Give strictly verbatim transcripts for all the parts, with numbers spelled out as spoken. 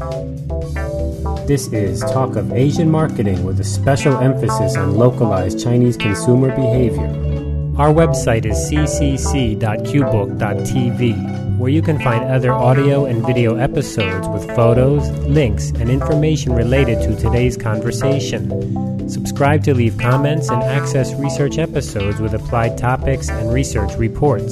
This is Talk of Asian Marketing with a special emphasis on localized Chinese consumer behavior. Our website is c c c dot q book dot t v, where you can find other audio and video episodes with photos, links, and information related to today's conversation. Subscribe to leave comments and access research episodes with applied topics and research reports.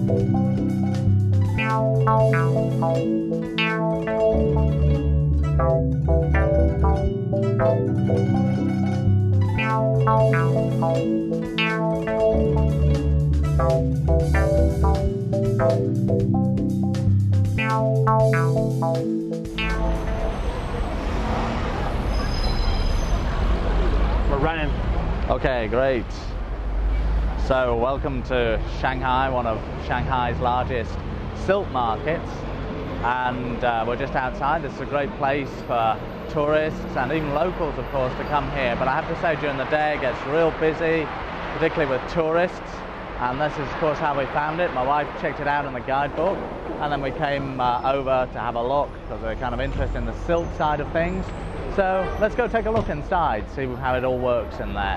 We're running. Okay, great. So welcome to Shanghai, one of Shanghai's largest silk markets, and uh, we're just outside. This is a great place for tourists and even locals, of course, to come here. But I have to say, during the day it gets real busy, particularly with tourists, and this is of course how we found it. My wife checked it out in the guidebook, and then we came uh, over to have a look because we're kind of interested in the silk side of things. So let's go take a look inside, see how it all works in there.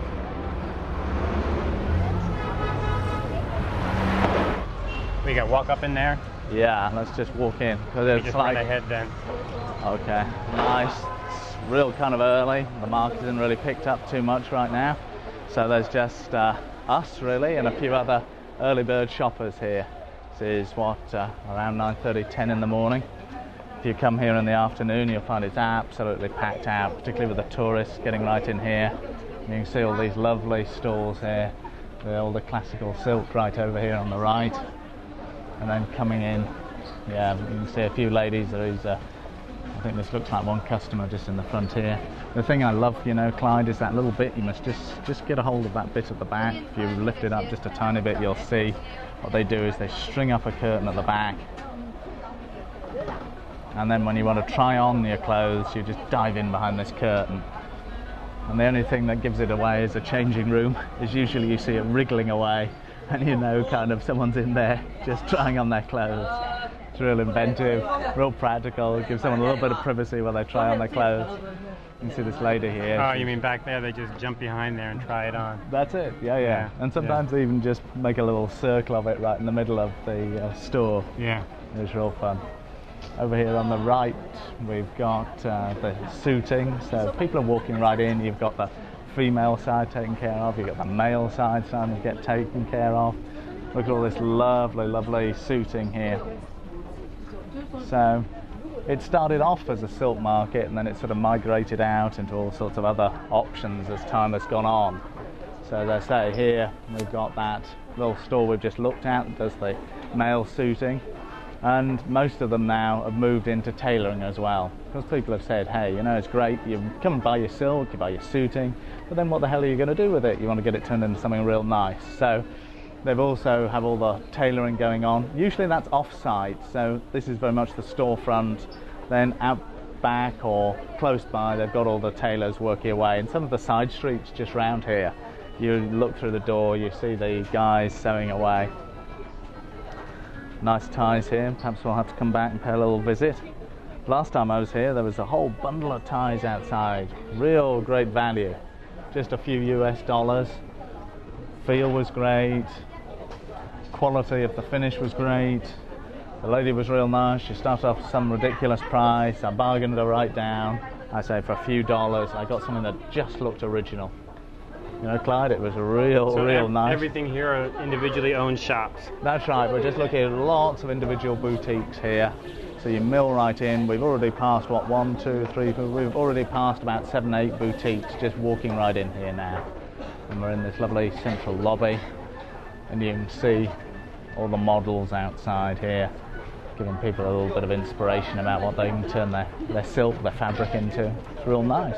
We got walk up in there. Yeah, let's just walk in because We it's just like run ahead then. okay, nice. It's real kind of early. The market isn't really picked up too much right now, so there's just uh, us really and a few other early bird shoppers here. This is what uh, around nine thirty, ten in the morning. If you come here in the afternoon, you'll find it's absolutely packed out, particularly with the tourists getting right in here. You can see all these lovely stalls here, with all the classical silk right over here on the right. And then coming in, yeah, you can see a few ladies. There is, a, I think this looks like one customer just in the front here. The thing I love, you know, Clyde, is that little bit. You must just just get a hold of that bit at the back. If you lift it up just a tiny bit, you'll see what they do is they string up a curtain at the back. And then when you want to try on your clothes, you just dive in behind this curtain. And the only thing that gives it away is a changing room. Is usually you see it wriggling away, and you know kind of someone's in there just trying on their clothes. It's real inventive, real practical. It gives someone a little bit of privacy while they try on their clothes. You can see this lady here. Oh, you mean back there? They just jump behind there and try it on. That's it. Yeah, yeah. Yeah, And sometimes they even just make a little circle of it right in the middle of the uh, store. Yeah. It's real fun. Over here on the right, we've got uh, the suiting. So people are walking right in. You've got the female side taken care of. You've got the male side starting to get taken care of. Look at all this lovely, lovely suiting here. So it started off as a silk market, and then it sort of migrated out into all sorts of other options as time has gone on. So as I say, here we've got that little store we've just looked at that does the male suiting. And most of them now have moved into tailoring as well, because people have said, hey, you know, it's great, you come and buy your silk, you buy your suiting, but then what the hell are you going to do with it? You want to get it turned into something real nice. So they've also have all the tailoring going on. Usually that's off-site, so this is very much the storefront. Then out back or close by, they've got all the tailors working away. And some of the side streets just round here, you look through the door, you see the guys sewing away. Nice ties here. Perhaps we'll have to come back and pay a little visit. Last time I was here, there was a whole bundle of ties outside. Real great value. Just a few U S dollars. Feel was great. Quality of the finish was great. The lady was real nice. She started off with some ridiculous price. I bargained her right down. I say for a few dollars, I got something that just looked original. You know, Clyde, it was a real, so real ev- nice. Everything here are individually owned shops. That's right. We're just looking at lots of individual boutiques here. So you mill right in. We've already passed, what, one, two, three, four, we've already passed about seven, eight boutiques just walking right in here now. And we're in this lovely central lobby. And you can see all the models outside here, giving people a little bit of inspiration about what they can turn their, their silk, their fabric into. It's real nice.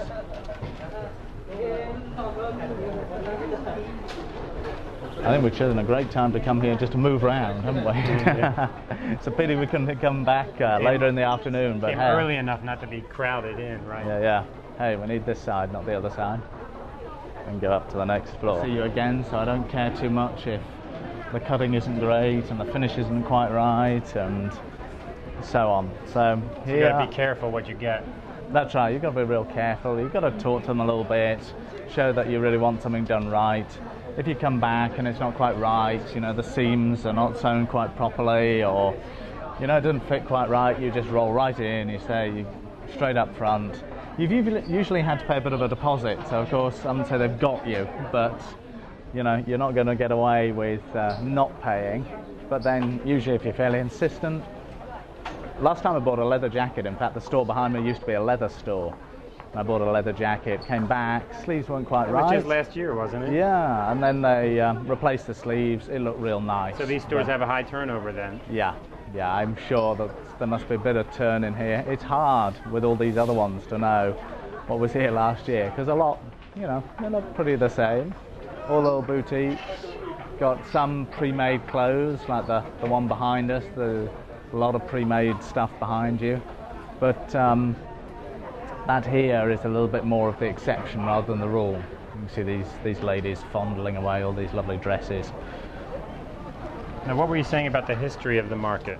I think we've chosen a great time to come here just to move around, haven't we? Yeah. It's a pity we couldn't come back uh, later in the afternoon, but Came hey. early enough not to be crowded in, right? Yeah, yeah. Hey, we need this side, not the other side. And go up to the next floor. See you again, so I don't care too much if the cutting isn't great and the finish isn't quite right, and so on. So You here, gotta be careful what you get. that's right, you've got to be real careful. You've got to talk to them a little bit, show that you really want something done right. If you come back and it's not quite right, you know, the seams are not sewn quite properly, or, you know, it doesn't fit quite right, you just roll right in, you say, you, straight up front. You've usually, usually had to pay a bit of a deposit, so of course, I wouldn't say they've got you, but, you know, you're not going to get away with uh, not paying. But then, usually if you're fairly insistent. Last time I bought a leather jacket, in fact, the store behind me used to be a leather store. I bought a leather jacket, came back, sleeves weren't quite right. Which is last year, wasn't it? Yeah, and then they um, replaced the sleeves. It looked real nice. So these stores But, have a high turnover then? yeah, yeah, I'm sure that there must be a bit of turn in here. It's hard with all these other ones to know what was here last year, because a lot, you know, they look pretty the same. All little boutiques, got some pre-made clothes, like the, the one behind us, the, a lot of pre-made stuff behind you. But um, that here is a little bit more of the exception rather than the rule. You can see these, these ladies fondling away all these lovely dresses. Now, what were you saying about the history of the market?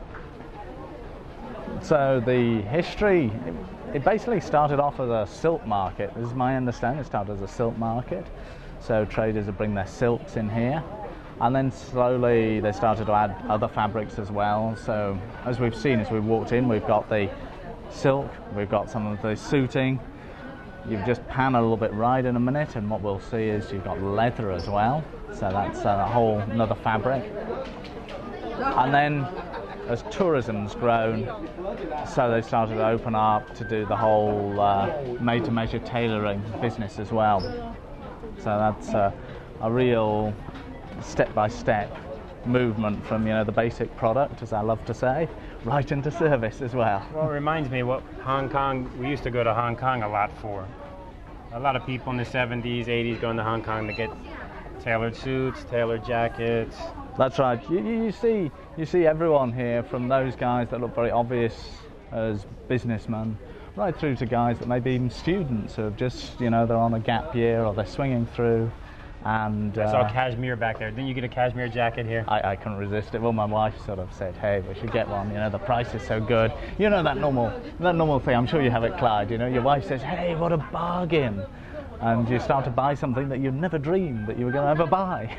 So the history, it, it basically started off as a silk market. This is my understanding. It started as a silk market. So traders would bring their silks in here. And then slowly they started to add other fabrics as well. So as we've seen as we've walked in, we've got the silk, we've got some of the suiting. You've just pan a little bit right in a minute, and what we'll see is you've got leather as well. So that's a whole another fabric. And then as tourism's grown, so they started to open up to do the whole uh, made-to-measure tailoring business as well. So that's uh, a real step-by-step movement from, you know, the basic product, as I love to say, right into service as well. Well, it reminds me what Hong Kong, we used to go to Hong Kong a lot for. A lot of people in the seventies, eighties going to Hong Kong to get tailored suits, tailored jackets. That's right. You, you, you see, you see everyone here, from those guys that look very obvious as businessmen, right through to guys that may be even students who have just, you know, they're on a gap year or they're swinging through. And I saw uh, cashmere back there. Didn't you get a cashmere jacket here? I, I couldn't resist it. Well, my wife sort of said, "Hey, we should get one. You know, the price is so good." You know that normal, that normal thing. I'm sure you have it, Clyde. You know, your wife says, "Hey, what a bargain," and you start to buy something that you never dreamed that you were going to ever buy.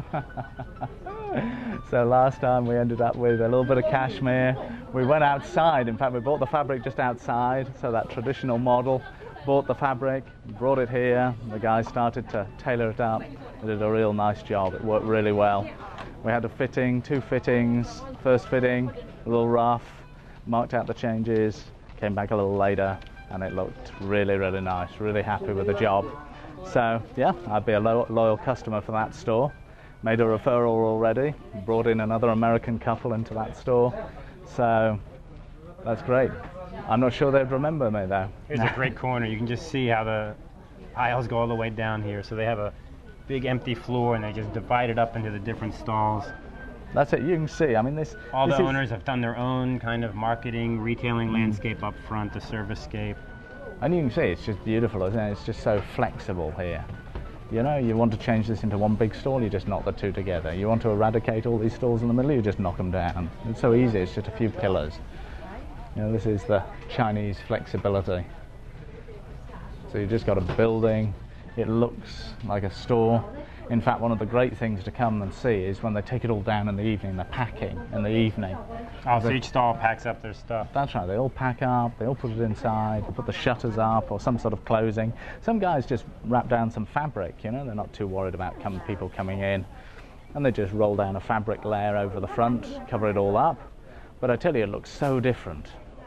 So last time we ended up with a little bit of cashmere. We went outside. In fact, we bought the fabric just outside. So that traditional model. Bought the fabric, brought it here, the guys started to tailor it up. They did a real nice job, it worked really well. We had a fitting, two fittings, first fitting, a little rough, marked out the changes, came back a little later, and it looked really, really nice, really happy with the job. So yeah, I'd be a lo- loyal customer for that store. Made a referral already, brought in another American couple into that store, so that's great. I'm not sure they'd remember me though. Here's a great corner. You can just see how the aisles go all the way down here. So they have a big empty floor and they just divide it up into the different stalls. That's it, you can see. I mean, this. All this the is, owners have done their own kind of marketing, retailing landscape up front, the service-scape. And you can see it's just beautiful, isn't it? It's just so flexible here. You know, you want to change this into one big stall, you just knock the two together. You want to eradicate all these stalls in the middle, you just knock them down. It's so easy, it's just a few pillars. You know, this is the Chinese flexibility. So you just got a building, it looks like a store. In fact, one of the great things to come and see is when they take it all down in the evening, they're packing in the evening. Oh, so each stall packs up their stuff. That's right, they all pack up, they all put it inside, put the shutters up or some sort of closing. Some guys just wrap down some fabric, you know, they're not too worried about come, people coming in. And they just roll down a fabric layer over the front, cover it all up. But I tell you, it looks so different.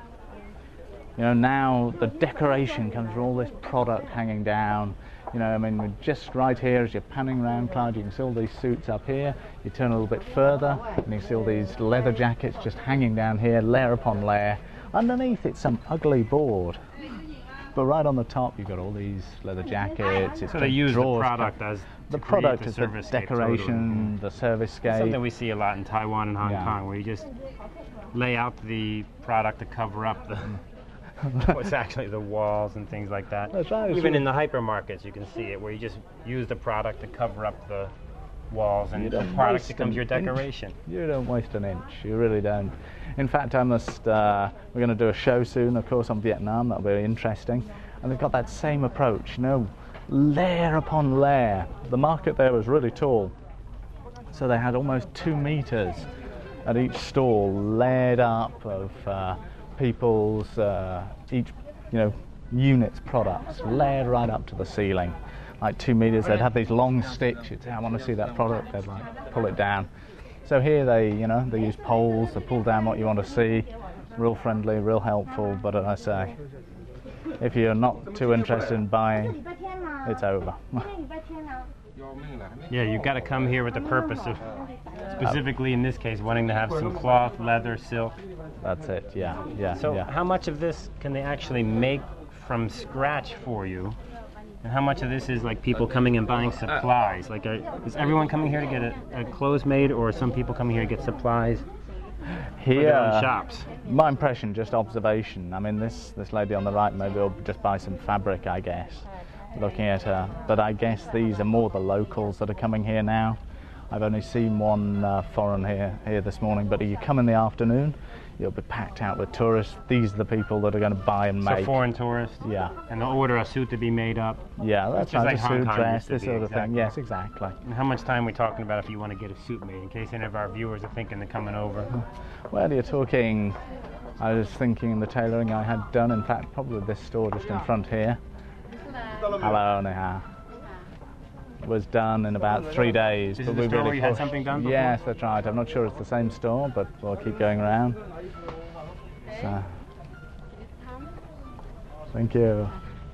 You know, now the decoration comes from all this product hanging down. You know, I mean, we're just right here as you're panning around, Clyde, you can see all these suits up here. You turn a little bit further, and you can see all these leather jackets just hanging down here, layer upon layer. Underneath, it's some ugly board. But right on the top, you've got all these leather jackets. So they use the product as the product the is the decoration, the service-scape. Something we see a lot in Taiwan and Hong Yeah. Kong, where you just lay out the product to cover up the what's actually the walls and things like that. That's right. Even in the hypermarkets, you can see it, where you just use the product to cover up the walls and You the don't product waste becomes an your inch. decoration. You don't waste an inch. You really don't. In fact, I must. Uh, we're going to do a show soon, of course, on Vietnam. That'll be interesting. And they've got that same approach, you know, layer upon layer. The market there was really tall, so they had almost two meters at each stall, layered up of uh, people's uh, each, you know, units products, layered right up to the ceiling, like two meters. They'd have these long sticks. You'd say, I want to see that product. They'd like pull it down. So here they, you know, they use poles to pull down what you want to see. Real friendly, real helpful. But as I say, if you're not too interested in buying, it's over. Yeah, you've got to come here with the purpose of, specifically in this case, wanting to have some cloth, leather, silk. That's it. Yeah, yeah, So yeah. how much of this can they actually make from scratch for you? And how much of this is like people coming and buying supplies? Like, are, is everyone coming here to get a, a clothes made, or are some people coming here to get supplies for their own Here, shops? my impression, just observation. I mean, this this lady on the right maybe will just buy some fabric, I guess, looking at her. But I guess these are more the locals that are coming here now. I've only seen one uh, foreign here here this morning, but if you come in the afternoon, you'll be packed out with tourists. These are the people that are going to buy and make. So foreign tourists? Yeah. And they'll order a suit to be made up? Yeah, that's Just right, like a Hong suit Kong dress, used to this be, sort of thing. exactly. Yes, exactly. And how much time are we talking about if you want to get a suit made, in case any of our viewers are thinking they're coming over? Well, you're talking, I was thinking the tailoring I had done, in fact, probably this store just in front here. Hello, Neha. Was done in about three days. This but is the we store really where you had pushed. something done before? Yes, that's right. I'm not sure it's the same store, but we'll keep going around. So, thank you.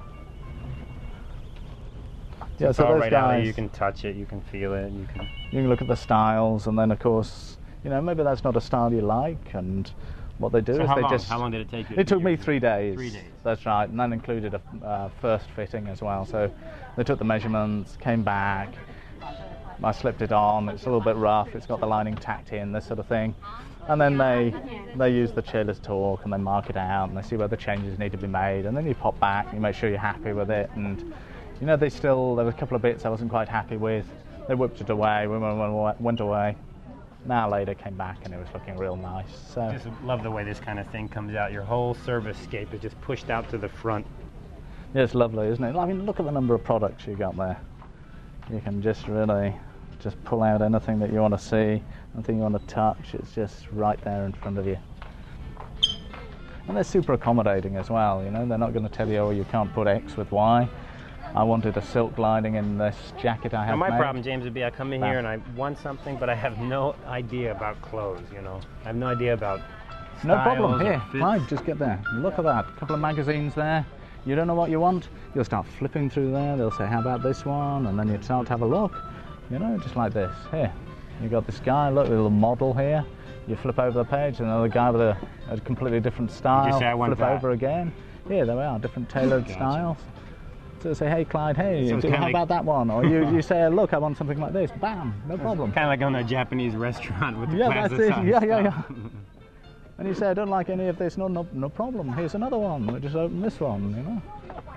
Yeah, It's so all those right out there. guys, You can touch it, you can feel it, you can... you can look at the styles, and then of course, you know, maybe that's not a style you like, and what they do So is how they long? just. How long did it take you? to It took do me your- three days. Three days. That's right, and that included a uh, first fitting as well. So they took the measurements, came back. I slipped it on. It's a little bit rough. It's got the lining tacked in, this sort of thing. And then they they use the tailor's talk and they mark it out and they see where the changes need to be made. And then you pop back, you make sure you're happy with it. And you know, they still there were a couple of bits I wasn't quite happy with. They whipped it away. We went, went away. An hour later, came back and it was looking real nice. So Just love the way this kind of thing comes out. Your whole service scape is just pushed out to the front. yeah, it's lovely, isn't it? I mean, look at the number of products you got there. You can just really just pull out anything that you want to see, anything you want to touch. It's just right there in front of you. And they're super accommodating as well. You know, they're not going to tell you, oh, you can't put X with Y. I wanted a silk lining in this jacket I had Now my made. problem, James, would be I come in here and I want something, but I have no idea about clothes, you know. I have no idea about No problem. styles or Here, fits. fine, just get there. Look at that. A couple of magazines there. You don't know what you want? You'll start flipping through there. They'll say, how about this one? And then you start to have a look. You know, just like this. Here, you got this guy. Look, a little model here. You flip over the page, another guy with a, a completely different style. say, "I want flip that." over again. Here, there we are. Different tailored Gotcha. styles. So say, hey, Clyde, hey, So it's do- kinda how like- about that one? Or you, you say, look, I want something like this. Bam, no problem. Kind of like on a Japanese restaurant with the Yeah, plaza that's it. sign Yeah, yeah, stuff. yeah. And you say, I don't like any of this. No, no, no problem. Here's another one. We just open this one, you know.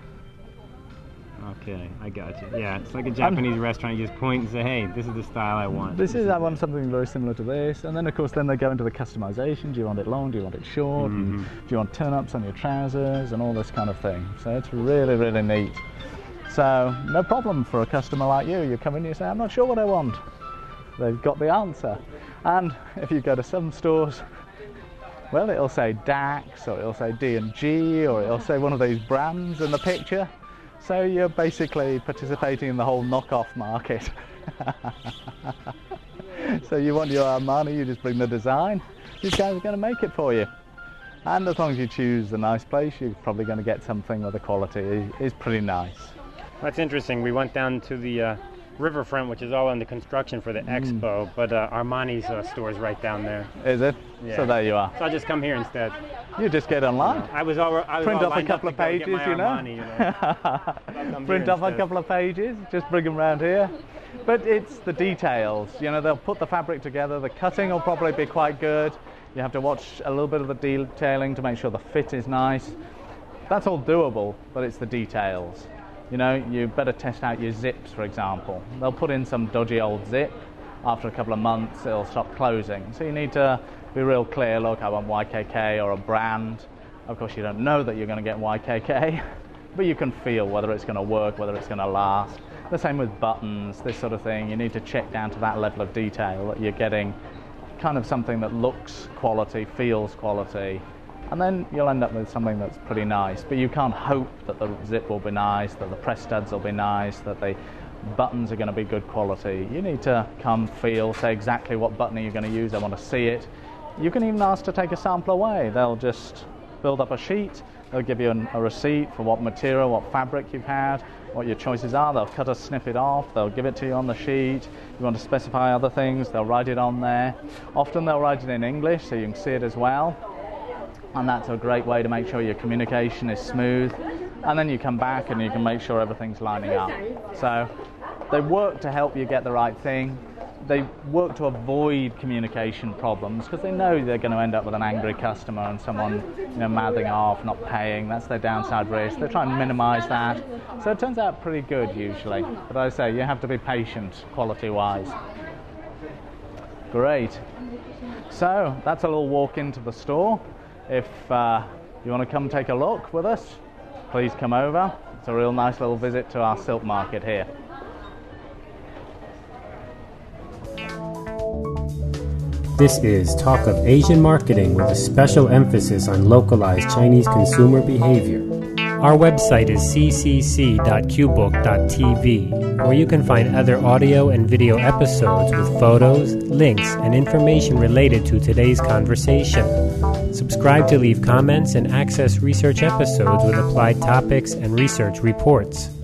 Okay, I got you. Yeah, it's like a Japanese restaurant. You just point and say, hey, this is the style I want. This is, I want something very similar to this. And then, of course, then they go into the customization. Do you want it long? Do you want it short? And Mhm. do you want turn-ups on your trousers and all this kind of thing? So it's really, really neat. So no problem for a customer like you. You come in and you say, I'm not sure what I want. They've got the answer. And if you go to some stores, well, it'll say Dax, or it'll say D and G, or it'll say one of these brands in the picture. So you're basically participating in the whole knockoff market. So you want your Armani, you just bring the design. These guys are going to make it for you. And as long as you choose a nice place, you're probably going to get something where the quality is pretty nice. That's interesting. We went down to the uh, riverfront, which is all under construction for the Mm. expo, but uh, Armani's uh, store is right down there. Is it? Yeah. So there you are. So I'll just come here instead. You just get online. I was all, I was Print all off a lined up couple of to go get pages, my you know. Armani, you know. come Print here off a instead. couple of pages, just bring them round here. But it's the details. You know, they'll put the fabric together. The cutting will probably be quite good. You have to watch a little bit of the detailing to make sure the fit is nice. That's all doable, but it's the details. You know, you better test out your zips, for example. They'll put in some dodgy old zip, after a couple of months it'll stop closing. So you need to be real clear, look, I want Y K K or a brand. Of course you don't know that you're going to get Y K K, but you can feel whether it's going to work, whether it's going to last. The same with buttons, this sort of thing. You need to check down to that level of detail that you're getting kind of something that looks quality, feels quality, and then you'll end up with something that's pretty nice. But you can't hope that the zip will be nice, that the press studs will be nice, that the buttons are going to be good quality. You need to come, feel, say exactly what button you're going to use. I want to see it. You can even ask to take a sample away. They'll just build up a sheet. They'll give you an, a receipt for what material, what fabric you've had, what your choices are. They'll cut a snippet off. They'll give it to you on the sheet. You want to specify other things, they'll write it on there. Often they'll write it in English so you can see it as well. And that's a great way to make sure your communication is smooth. And then you come back and you can make sure everything's lining up. So they work to help you get the right thing. They work to avoid communication problems because they know they're going to end up with an angry customer and someone, you know, mouthing off, not paying. That's their downside risk. They try and minimize that. So it turns out pretty good usually. But I say you have to be patient quality-wise. Great. So that's a little walk into the store. If uh, you want to come take a look with us, please come over. It's a real nice little visit to our silk market here. This is Talk of Asian Marketing with a special emphasis on localized Chinese consumer behavior. Our website is c c c dot q book dot t v, where you can find other audio and video episodes with photos, links, and information related to today's conversation. Subscribe to leave comments and access research episodes with applied topics and research reports.